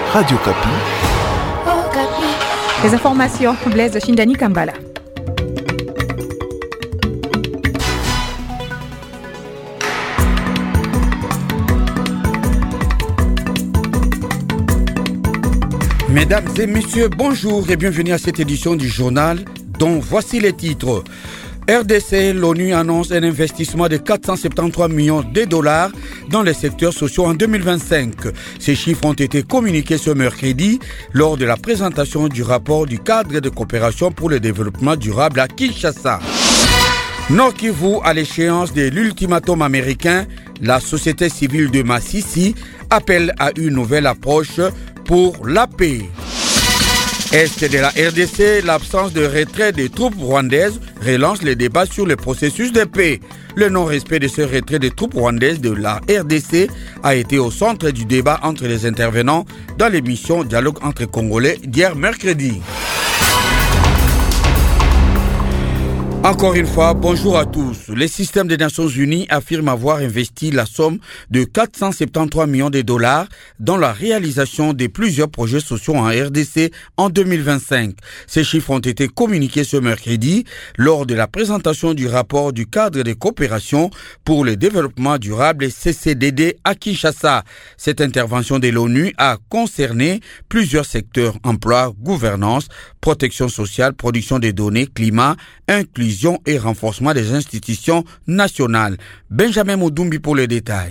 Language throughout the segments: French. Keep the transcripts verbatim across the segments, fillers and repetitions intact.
Radio Kapi. Les informations, Blaise Shindani Kambala. Mesdames et messieurs, bonjour et bienvenue à cette édition du journal dont voici les titres. R D C, l'ONU annonce un investissement de quatre cent soixante-treize millions de dollars dans les secteurs sociaux en deux mille vingt-cinq. Ces chiffres ont été communiqués ce mercredi lors de la présentation du rapport du cadre de coopération pour le développement durable à Kinshasa. Nord Kivu, à l'échéance de l'ultimatum américain, la société civile de Massissi appelle à une nouvelle approche pour la paix. Est de la R D C, l'absence de retrait des troupes rwandaises relance les débats sur le processus de paix. Le non-respect de ce retrait des troupes rwandaises de la R D C a été au centre du débat entre les intervenants dans l'émission Dialogue entre Congolais d'hier mercredi. Encore une fois, bonjour à tous. Le système des Nations Unies affirme avoir investi la somme de quatre cent soixante-treize millions de dollars dans la réalisation de plusieurs projets sociaux en R D C en deux mille vingt-cinq. Ces chiffres ont été communiqués ce mercredi lors de la présentation du rapport du cadre de coopération pour le développement durable C C D D à Kinshasa. Cette intervention de l'ONU a concerné plusieurs secteurs: emploi, gouvernance, protection sociale, production des données, climat, inclusion et renforcement des institutions nationales. Benjamin Moudumbi pour les détails.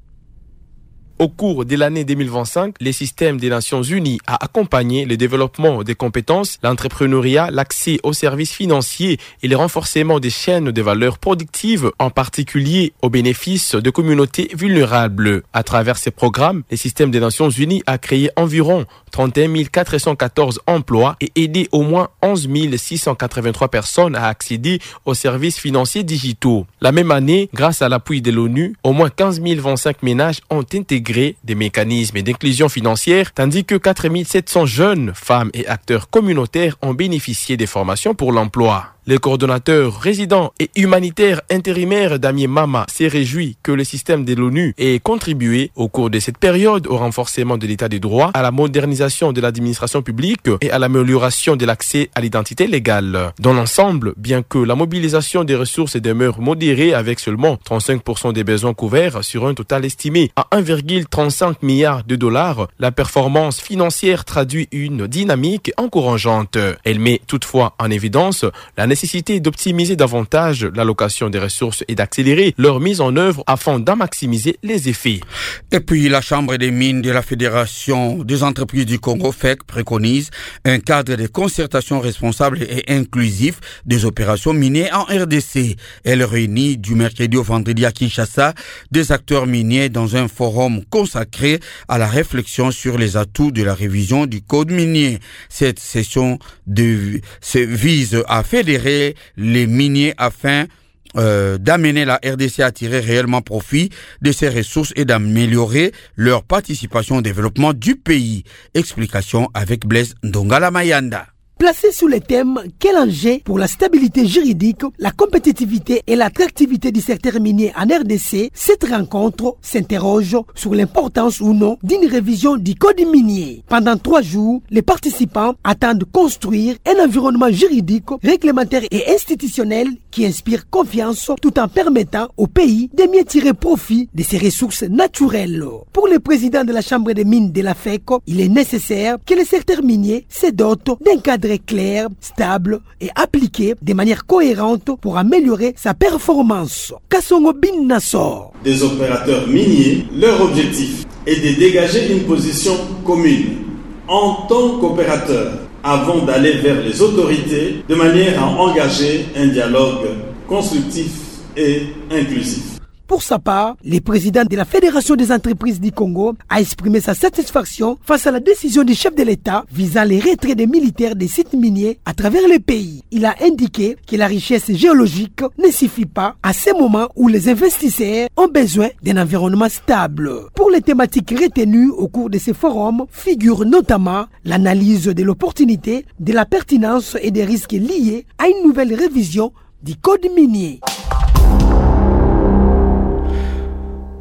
Au cours de l'année deux mille vingt-cinq, le système des Nations Unies a accompagné le développement des compétences, l'entrepreneuriat, l'accès aux services financiers et le renforcement des chaînes de valeur productives, en particulier au bénéfice de communautés vulnérables. À travers ces programmes, le système des Nations Unies a créé environ trente et un mille quatre cent quatorze emplois et aidé au moins onze mille six cent quatre-vingt-trois personnes à accéder aux services financiers digitaux. La même année, grâce à l'appui de l'ONU, au moins quinze mille vingt-cinq ménages ont intégré des mécanismes d'inclusion financière, tandis que quatre mille sept cents jeunes, femmes et acteurs communautaires ont bénéficié des formations pour l'emploi. Le coordonnateur résident et humanitaire intérimaire Damien Mama s'est réjoui que le système de l'ONU ait contribué au cours de cette période au renforcement de l'état des droits, à la modernisation de l'administration publique et à l'amélioration de l'accès à l'identité légale. Dans l'ensemble, bien que la mobilisation des ressources demeure modérée avec seulement trente-cinq pour cent des besoins couverts sur un total estimé à un virgule trente-cinq milliard de dollars, la performance financière traduit une dynamique encourageante. Elle met toutefois en évidence la nécessité d'optimiser davantage l'allocation des ressources et d'accélérer leur mise en œuvre afin d'en maximiser les effets. Et puis, la Chambre des mines de la Fédération des entreprises du Congo, F E C, préconise un cadre de concertation responsable et inclusif des opérations minières en R D C. Elle réunit du mercredi au vendredi à Kinshasa des acteurs miniers dans un forum consacré à la réflexion sur les atouts de la révision du code minier. Cette session de, se vise à fédérer les miniers afin euh, d'amener la R D C à tirer réellement profit de ses ressources et d'améliorer leur participation au développement du pays. Explication avec Blaise Ndongala Mayanda. Placé sous le thème « Quel enjeu pour la stabilité juridique, la compétitivité et l'attractivité du secteur minier en R D C », cette rencontre s'interroge sur l'importance ou non d'une révision du code minier. Pendant trois jours, les participants attendent de construire un environnement juridique, réglementaire et institutionnel qui inspire confiance tout en permettant au pays de mieux tirer profit de ses ressources naturelles. Pour le président de la Chambre des mines de la F E C, il est nécessaire que le secteur minier se dote d'un cadre clair, stable et appliqué de manière cohérente pour améliorer sa performance. Kassongo Bin Nassor. Des opérateurs miniers, leur objectif est de dégager une position commune en tant qu'opérateur avant d'aller vers les autorités de manière à engager un dialogue constructif et inclusif. Pour sa part, le président de la Fédération des entreprises du Congo a exprimé sa satisfaction face à la décision du chef de l'État visant les retraits des militaires des sites miniers à travers le pays. Il a indiqué que la richesse géologique ne suffit pas à ces moments où les investisseurs ont besoin d'un environnement stable. Pour les thématiques retenues au cours de ces forums figure notamment l'analyse de l'opportunité, de la pertinence et des risques liés à une nouvelle révision du code minier.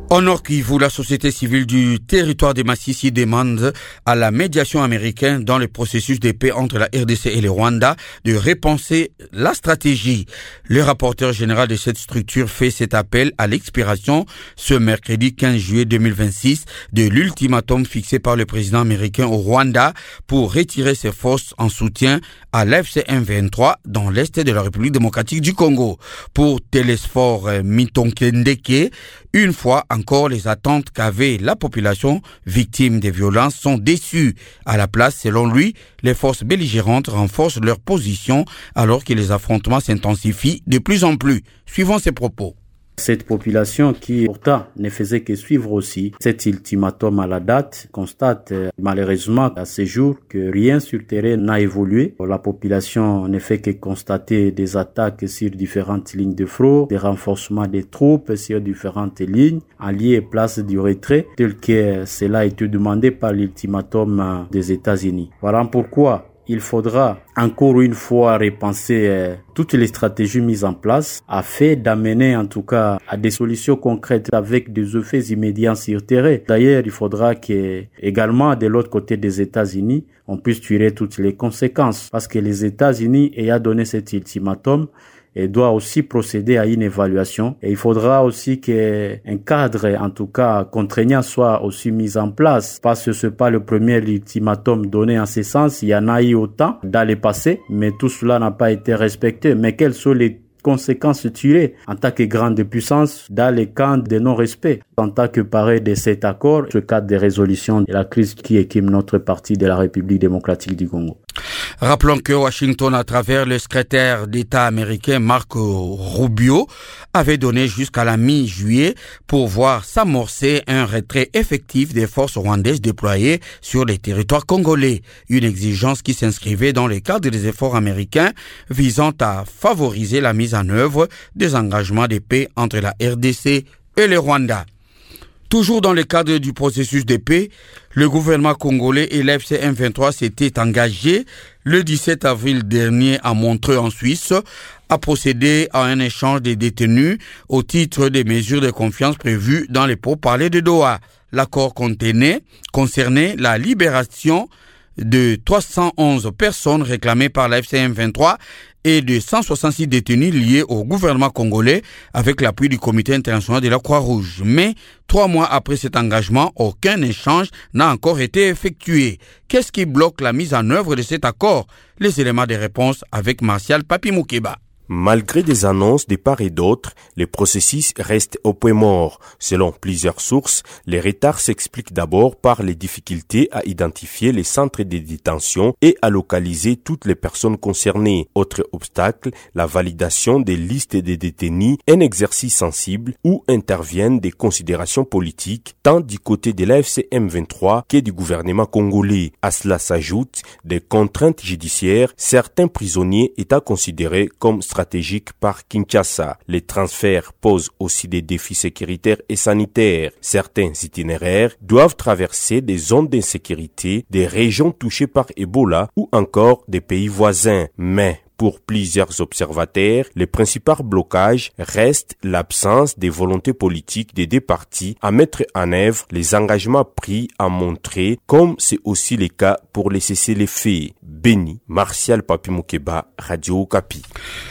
Au Nord Kivu, la société civile du territoire de Masisi demande à la médiation américaine dans le processus de paix entre la R D C et le Rwanda de repenser la stratégie. Le rapporteur général de cette structure fait cet appel à l'expiration ce mercredi quinze juillet deux mille vingt-six de l'ultimatum fixé par le président américain au Rwanda pour retirer ses forces en soutien à l'F C M vingt-trois dans l'est de la République démocratique du Congo. Pour Télésphore Mitonkendeke, une fois encore, les attentes qu'avait la population victime des violences sont déçues. À la place, selon lui, les forces belligérantes renforcent leur position alors que les affrontements s'intensifient de plus en plus. Suivons ses propos. Cette population qui pourtant ne faisait que suivre aussi cet ultimatum à la date constate malheureusement à ce jour que rien sur terrain n'a évolué. La population ne fait que constater des attaques sur différentes lignes de front, des renforcements des troupes sur différentes lignes, alliés et place du retrait, tel que cela a été demandé par l'ultimatum des États-Unis. Voilà pourquoi il faudra encore une fois repenser euh, toutes les stratégies mises en place afin d'amener en tout cas à des solutions concrètes avec des effets immédiats sur terrain. D'ailleurs, il faudra que également de l'autre côté des États-Unis, on puisse tirer toutes les conséquences parce que les États-Unis ayant donné cet ultimatum et doit aussi procéder à une évaluation. Et il faudra aussi qu'un cadre, en tout cas contraignant, soit aussi mis en place. Parce que ce n'est pas le premier ultimatum donné en ce sens. Il y en a eu autant dans le passé, mais tout cela n'a pas été respecté. Mais quelles sont les conséquences tirées en tant que grande puissance dans les camps de non-respect? En tant que paré de cet accord, ce cadre de résolution de la crise qui équipe notre parti de la République démocratique du Congo. Rappelons que Washington, à travers le secrétaire d'État américain Marco Rubio, avait donné jusqu'à la mi-juillet pour voir s'amorcer un retrait effectif des forces rwandaises déployées sur les territoires congolais. Une exigence qui s'inscrivait dans le cadre des efforts américains visant à favoriser la mise en œuvre des engagements de paix entre la R D C et le Rwanda. Toujours dans le cadre du processus de paix, le gouvernement congolais et l'F C M vingt-trois s'étaient engagés le dix-sept avril dernier à Montreux en Suisse à procéder à un échange des détenus au titre des mesures de confiance prévues dans les pourparlers de Doha. L'accord contenait, concernait la libération de trois cent onze personnes réclamées par la F C M vingt-trois et de cent soixante-six détenus liés au gouvernement congolais avec l'appui du Comité international de la Croix-Rouge. Mais trois mois après cet engagement, aucun échange n'a encore été effectué. Qu'est-ce qui bloque la mise en œuvre de cet accord? Les éléments de réponse avec Martial Papi Moukeba. Malgré des annonces de part et d'autre, le processus reste au point mort. Selon plusieurs sources, les retards s'expliquent d'abord par les difficultés à identifier les centres de détention et à localiser toutes les personnes concernées. Autre obstacle, la validation des listes des détenus, un exercice sensible où interviennent des considérations politiques tant du côté de l'A F C M vingt-trois que du gouvernement congolais. À cela s'ajoutent des contraintes judiciaires, certains prisonniers étant considérés comme stratégique par Kinshasa. Les transferts posent aussi des défis sécuritaires et sanitaires. Certains itinéraires doivent traverser des zones d'insécurité, des régions touchées par Ebola ou encore des pays voisins. Mais pour plusieurs observateurs, le principal blocage reste l'absence des volontés politiques des deux parties à mettre en œuvre les engagements pris à montrer, comme c'est aussi le cas pour les cessez-le-feu. Béni, Martial Papi Moukeba, Radio Okapi.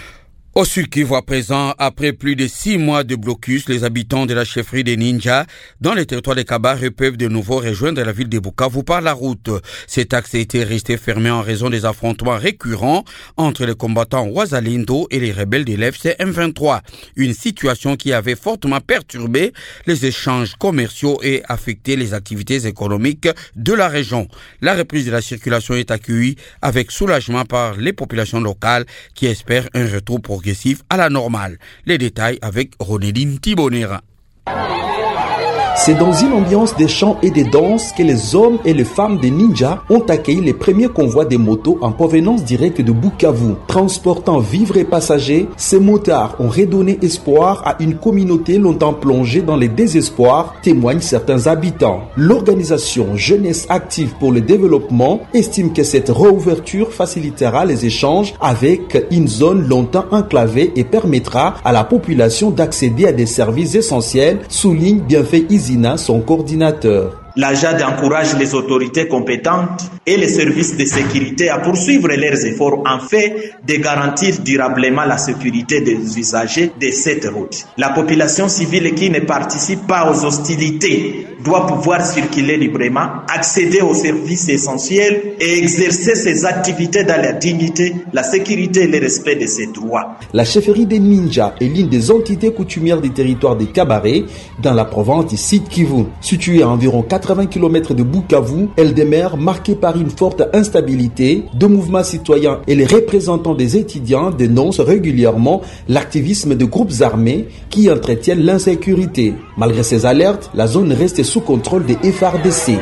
Au Sud Kivu à présent, après plus de six mois de blocus, les habitants de la chefferie des Ninja dans les territoires de Kabare peuvent de nouveau rejoindre la ville de Bukavu par la route. Cet axe a été resté fermé en raison des affrontements récurrents entre les combattants Wazalendo et les rebelles de l'F C M vingt-trois. Une situation qui avait fortement perturbé les échanges commerciaux et affecté les activités économiques de la région. La reprise de la circulation est accueillie avec soulagement par les populations locales qui espèrent un retour progressif à la normale. Les détails avec Ronaldine Tibonera. C'est dans une ambiance de chants et de danses que les hommes et les femmes des ninjas ont accueilli les premiers convois de motos en provenance directe de Bukavu. Transportant vivres et passagers, ces motards ont redonné espoir à une communauté longtemps plongée dans le désespoir, témoignent certains habitants. L'organisation Jeunesse Active pour le Développement estime que cette réouverture facilitera les échanges avec une zone longtemps enclavée et permettra à la population d'accéder à des services essentiels, souligne Bienfait Izina, son coordinateur. La J A D encourage les autorités compétentes et les services de sécurité à poursuivre leurs efforts en fait de garantir durablement la sécurité des usagers de cette route. La population civile qui ne participe pas aux hostilités doit pouvoir circuler librement, accéder aux services essentiels et exercer ses activités dans la dignité, la sécurité et le respect de ses droits. La chefferie des ninjas est l'une des entités coutumières du territoire des Kabaré dans la province du Sud Kivu. Située à environ quatre-vingts kilomètres de Bukavu, elle demeure marquée par une forte instabilité. Deux mouvements citoyens et les représentants des étudiants dénoncent régulièrement l'activisme de groupes armés qui entretiennent l'insécurité. Malgré ces alertes, la zone reste sous contrôle des F A R D C.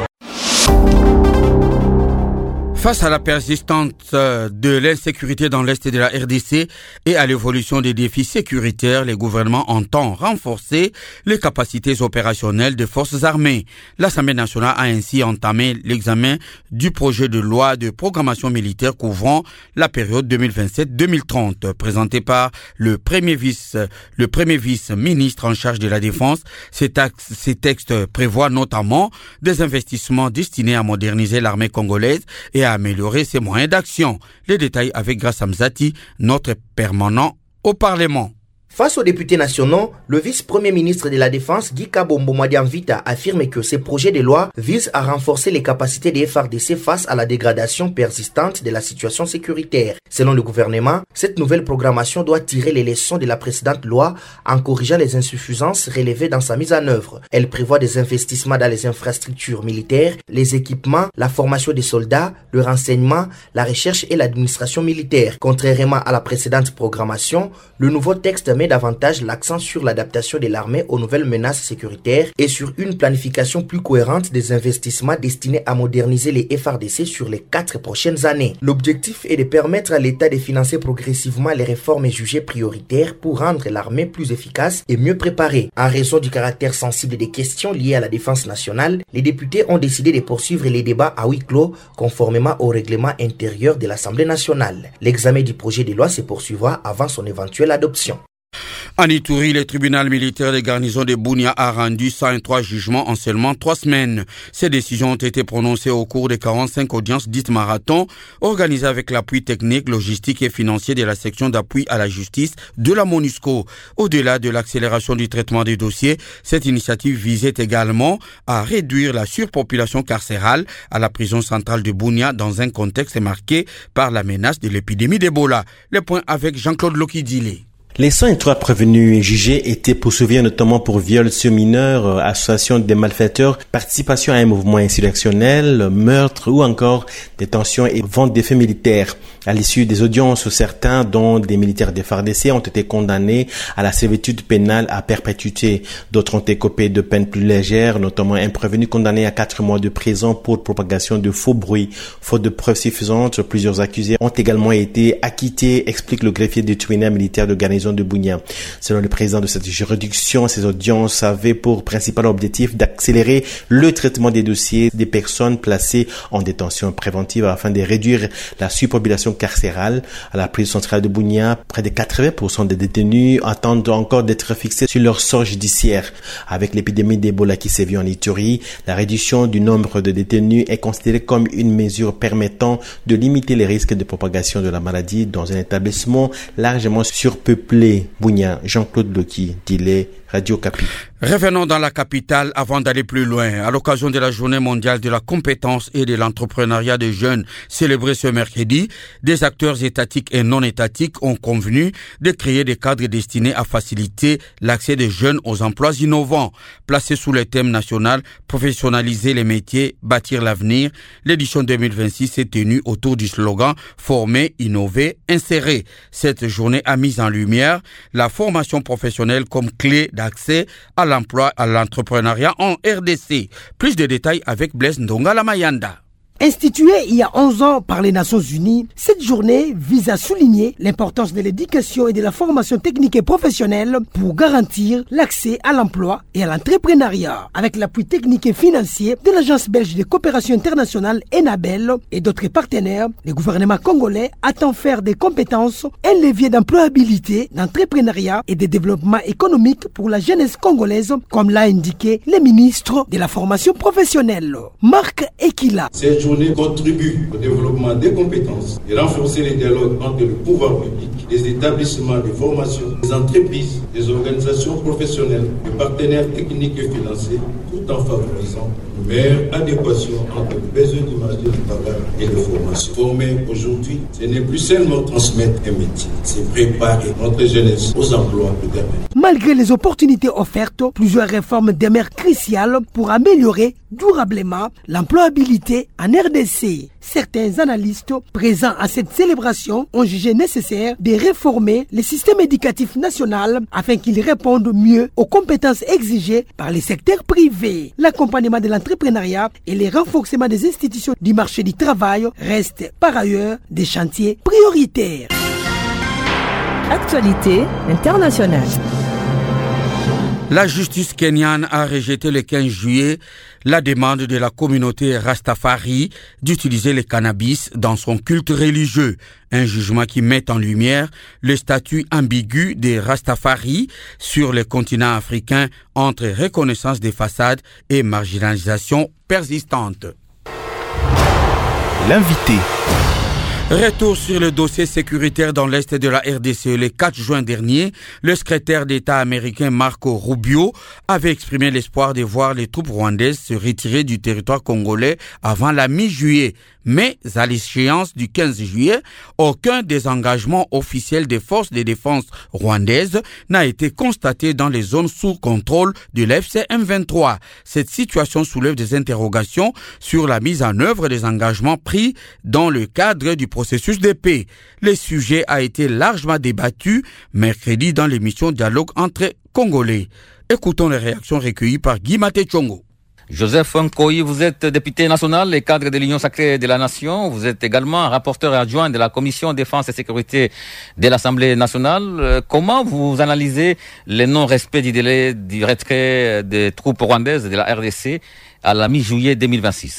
Face à la persistance de l'insécurité dans l'Est de la R D C et à l'évolution des défis sécuritaires, le gouvernement entend renforcer les capacités opérationnelles des forces armées. L'Assemblée nationale a ainsi entamé l'examen du projet de loi de programmation militaire couvrant la période deux mille vingt-sept deux mille trente, présenté par le premier vice, le premier vice-ministre en charge de la Défense. Ces, taxes, ces textes prévoient notamment des investissements destinés à moderniser l'armée congolaise et à améliorer ses moyens d'action. Les détails avec Grace Amzati, notre permanent au Parlement. Face aux députés nationaux, le vice-premier ministre de la Défense, Guy Kabombo Madiamvita, affirme que ces projets de loi visent à renforcer les capacités des F A R D C face à la dégradation persistante de la situation sécuritaire. Selon le gouvernement, cette nouvelle programmation doit tirer les leçons de la précédente loi en corrigeant les insuffisances relevées dans sa mise en œuvre. Elle prévoit des investissements dans les infrastructures militaires, les équipements, la formation des soldats, le renseignement, la recherche et l'administration militaire. Contrairement à la précédente programmation, le nouveau texte met davantage l'accent sur l'adaptation de l'armée aux nouvelles menaces sécuritaires et sur une planification plus cohérente des investissements destinés à moderniser les F A R D C sur les quatre prochaines années. L'objectif est de permettre à l'État de financer progressivement les réformes jugées prioritaires pour rendre l'armée plus efficace et mieux préparée. En raison du caractère sensible des questions liées à la défense nationale, les députés ont décidé de poursuivre les débats à huis clos conformément au règlement intérieur de l'Assemblée nationale. L'examen du projet de loi se poursuivra avant son éventuelle adoption. En Ituri, le tribunal militaire de garnison de Bunia a rendu cent trois jugements en seulement trois semaines. Ces décisions ont été prononcées au cours des quarante-cinq audiences dites marathon, organisées avec l'appui technique, logistique et financier de la section d'appui à la justice de la MONUSCO. Au-delà de l'accélération du traitement des dossiers, cette initiative visait également à réduire la surpopulation carcérale à la prison centrale de Bunia dans un contexte marqué par la menace de l'épidémie d'Ebola. Le point avec Jean-Claude Lokidile. Les cent trois prévenus et jugés étaient poursuivis notamment pour viol sur mineurs, association des malfaiteurs, participation à un mouvement insurrectionnel, meurtre ou encore détention et vente d'effets militaires. À l'issue des audiences, certains, dont des militaires des F A R D C, ont été condamnés à la servitude pénale à perpétuité. D'autres ont écopé de peines plus légères, notamment un prévenu condamné à quatre mois de prison pour propagation de faux bruits. Faute de preuves suffisantes, plusieurs accusés ont également été acquittés, explique le greffier du tribunal militaire de garnison de Bunia. Selon le président de cette juridiction, ces audiences avaient pour principal objectif d'accélérer le traitement des dossiers des personnes placées en détention préventive afin de réduire la surpopulation carcérale. À la prison centrale de Bunia, près de quatre-vingts pour cent des détenus attendent encore d'être fixés sur leur sort judiciaire. Avec l'épidémie d'Ebola qui sévit en Ituri, la réduction du nombre de détenus est considérée comme une mesure permettant de limiter les risques de propagation de la maladie dans un établissement largement surpeuplé. Bunia, Jean-Claude Loki, Dilé, Radio Capi. Revenons dans la capitale avant d'aller plus loin. À l'occasion de la Journée mondiale de la compétence et de l'entrepreneuriat des jeunes célébrée ce mercredi, des acteurs étatiques et non étatiques ont convenu de créer des cadres destinés à faciliter l'accès des jeunes aux emplois innovants. Placé sous le thème national « Professionnaliser les métiers, bâtir l'avenir », l'édition deux mille vingt-six s'est tenue autour du slogan « Former, innover, insérer ». Cette journée a mis en lumière la formation professionnelle comme clé d'accès à l'emploi, à l'entrepreneuriat en R D C. Plus de détails avec Blaise Ndonga Lamayanda. Instituée il y a onze ans par les Nations Unies, cette journée vise à souligner l'importance de l'éducation et de la formation technique et professionnelle pour garantir l'accès à l'emploi et à l'entrepreneuriat. Avec l'appui technique et financier de l'Agence belge de coopération internationale ENABEL et d'autres partenaires, le gouvernement congolais attend faire des compétences un levier d'employabilité, d'entrepreneuriat et de développement économique pour la jeunesse congolaise, comme l'a indiqué le ministre de la formation professionnelle, Marc Ekila. Cette journée contribue au développement des compétences et renforcer les dialogues entre le pouvoir public, les établissements de formation, les entreprises, les organisations professionnelles, les partenaires techniques et financiers, tout en favorisant une meilleure adéquation entre les besoins du marché du travail et les formations. Former aujourd'hui, ce n'est plus seulement transmettre un métier, c'est préparer notre jeunesse aux emplois de demain. Malgré les opportunités offertes, plusieurs réformes demeurent cruciales pour améliorer durablement l'employabilité en R D C. Certains analystes présents à cette célébration ont jugé nécessaire de réformer le système éducatif national afin qu'il réponde mieux aux compétences exigées par les secteurs privés. L'accompagnement de l'entrepreneuriat et le renforcement des institutions du marché du travail restent par ailleurs des chantiers prioritaires. Actualité internationale. La justice kenyane a rejeté le quinze juillet la demande de la communauté Rastafari d'utiliser le cannabis dans son culte religieux. Un jugement qui met en lumière le statut ambigu des Rastafari sur le continent africain entre reconnaissance des façades et marginalisation persistante. L'invité. Retour sur le dossier sécuritaire dans l'Est de la R D C. Le quatre juin dernier, le secrétaire d'État américain Marco Rubio avait exprimé l'espoir de voir les troupes rwandaises se retirer du territoire congolais avant la mi-juillet. Mais à l'échéance du quinze juillet, aucun désengagement officiel des forces de défense rwandaises n'a été constaté dans les zones sous contrôle de l'F C M vingt-trois. Cette situation soulève des interrogations sur la mise en œuvre des engagements pris dans le cadre du processus de paix. Le sujet a été largement débattu mercredi dans l'émission Dialogue entre Congolais. Écoutons les réactions recueillies par Guy Maté-Tchongo. Joseph Nkoyi, vous êtes député national et cadre de l'Union sacrée de la Nation. Vous êtes également rapporteur adjoint de la Commission défense et sécurité de l'Assemblée nationale. Comment vous analysez le non-respect du délai du retrait des troupes rwandaises de la R D C à la mi-juillet deux mille vingt-six?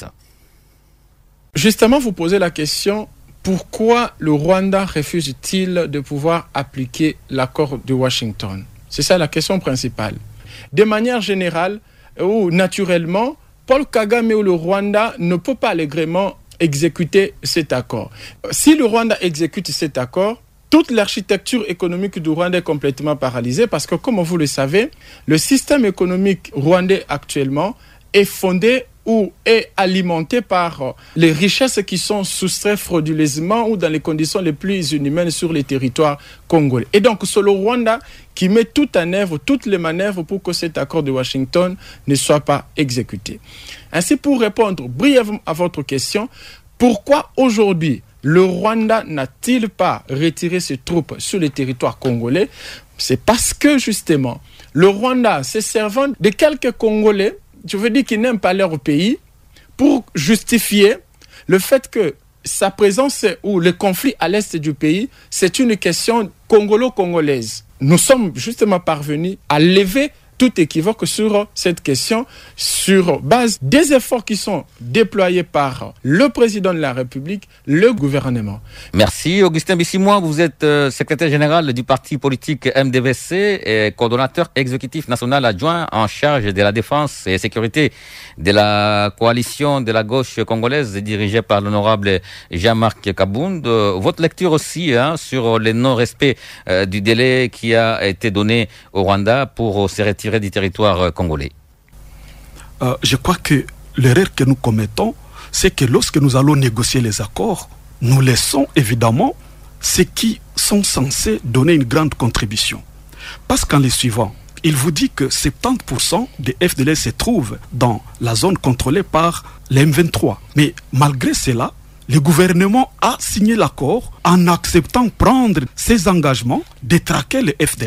Justement, vous posez la question, pourquoi le Rwanda refuse-t-il de pouvoir appliquer l'accord de Washington? C'est ça la question principale. De manière générale, ou naturellement, Paul Kagame ou le Rwanda ne peut pas allègrement exécuter cet accord. Si le Rwanda exécute cet accord, toute l'architecture économique du Rwanda est complètement paralysée parce que, comme vous le savez, le système économique rwandais actuellement est fondé ou est alimenté par les richesses qui sont soustraites frauduleusement ou dans les conditions les plus inhumaines sur les territoires congolais. Et donc, c'est le Rwanda qui met tout en œuvre, toutes les manœuvres pour que cet accord de Washington ne soit pas exécuté. Ainsi, pour répondre brièvement à votre question, pourquoi aujourd'hui le Rwanda n'a-t-il pas retiré ses troupes sur les territoires congolais? C'est parce que, justement, le Rwanda, se servant de quelques Congolais, je veux dire qu'ils n'aiment pas leur pays, pour justifier le fait que sa présence ou le conflit à l'est du pays, c'est une question congolo-congolaise. Nous sommes justement parvenus à lever tout équivoque sur cette question, sur base des efforts qui sont déployés par le président de la République, le gouvernement. Merci. Augustin Bissimois, vous êtes euh, secrétaire général du parti politique M D V C et coordonnateur exécutif national adjoint en charge de la défense et sécurité de la coalition de la gauche congolaise dirigée par l'honorable Jean-Marc Kabound. Votre lecture aussi hein, sur le non-respect euh, du délai qui a été donné au Rwanda pour se retirer du territoire congolais. Euh, je crois que l'erreur que nous commettons, c'est que lorsque nous allons négocier les accords, nous laissons évidemment ceux qui sont censés donner une grande contribution. Parce qu'en les suivant, il vous dit que soixante-dix pour cent des F D L R se trouvent dans la zone contrôlée par les M vingt-trois. Mais malgré cela, le gouvernement a signé l'accord en acceptant prendre ses engagements de traquer les F D L R.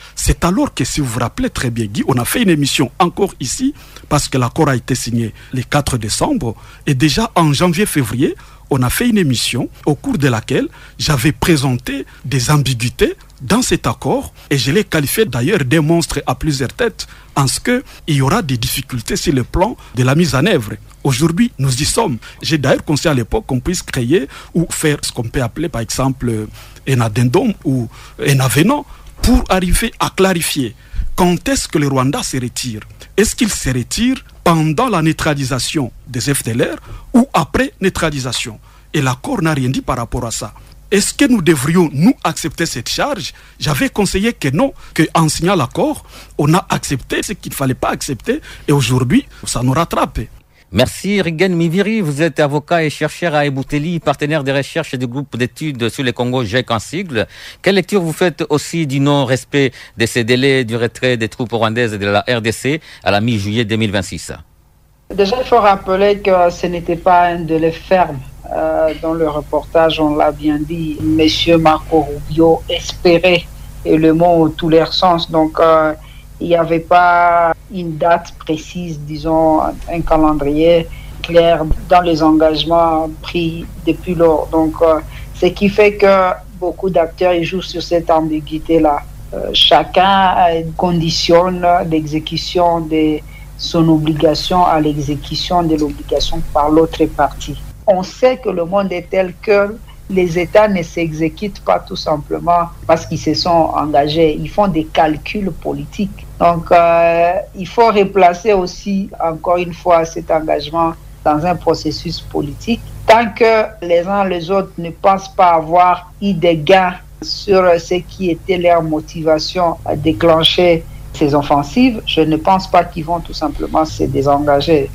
C'est alors que, si vous vous rappelez très bien, Guy, on a fait une émission encore ici, parce que l'accord a été signé le quatre décembre, et déjà en janvier-février, on a fait une émission au cours de laquelle j'avais présenté des ambiguïtés dans cet accord, et je l'ai qualifié d'ailleurs d'un monstre à plusieurs têtes, en ce qu'il y aura des difficultés sur le plan de la mise en œuvre. Aujourd'hui, nous y sommes. J'ai d'ailleurs conseillé à l'époque qu'on puisse créer ou faire ce qu'on peut appeler par exemple un addendum ou un avenant pour arriver à clarifier quand est-ce que le Rwanda se retire. Est-ce qu'il se retire pendant la neutralisation des F D L R ou après neutralisation? Et l'accord n'a rien dit par rapport à ça. Est-ce que nous devrions, nous, accepter cette charge? J'avais conseillé que non, qu'en signant l'accord, on a accepté ce qu'il ne fallait pas accepter, et aujourd'hui, ça nous rattrape. Merci Rigen Miviri, vous êtes avocat et chercheur à Ebouteli, partenaire de recherche du groupe d'études sur le Congo G E C en sigle. Quelle lecture vous faites aussi du non-respect de ces délais du retrait des troupes rwandaises de la R D C à la mi-juillet deux mille vingt-six? Déjà, il faut rappeler que ce n'était pas un délai ferme. Euh, dans le reportage, on l'a bien dit, Monsieur Marco Rubio espérait, et le mot tout leur sens, donc euh, il n'y avait pas une date précise, disons, un calendrier clair dans les engagements pris depuis lors. Donc, euh, ce qui fait que beaucoup d'acteurs ils jouent sur cette ambiguïté-là. Euh, chacun conditionne l'exécution de son obligation à l'exécution de l'obligation par l'autre partie. On sait que le monde est tel que les États ne s'exécutent pas tout simplement parce qu'ils se sont engagés. Ils font des calculs politiques. Donc, euh, il faut replacer aussi, encore une fois, cet engagement dans un processus politique. Tant que les uns les autres ne pensent pas avoir eu des gains sur ce qui était leur motivation à déclencher ces offensives, je ne pense pas qu'ils vont tout simplement se désengager.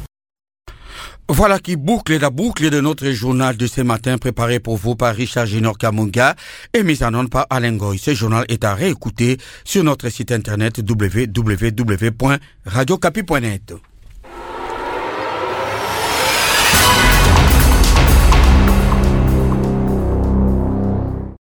Voilà qui boucle la boucle de notre journal de ce matin préparé pour vous par Richard Junior Kamunga et mis en onde par Alain Goy. Ce journal est à réécouter sur notre site internet w w w point radio capi point net.